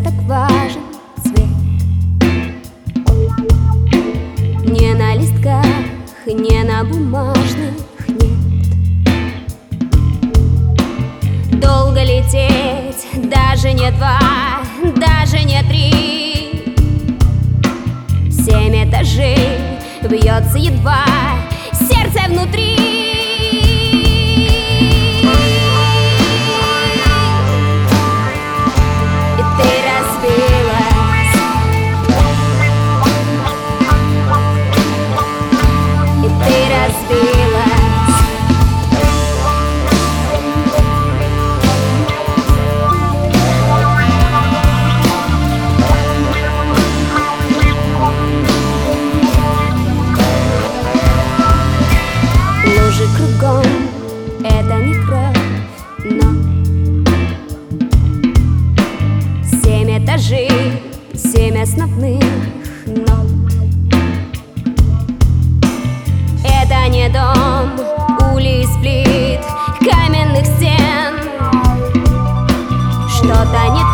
так важен цвет. Не на листках, не на бумажных, нет. Долго лететь, даже не 2, даже не 3. 7 этажей, бьется едва сердце внутри. Лужи кругом, это не кровь, но 7 этажей, 7 основных нот. Это не дом, улиц, плит, каменных стен. Что-то не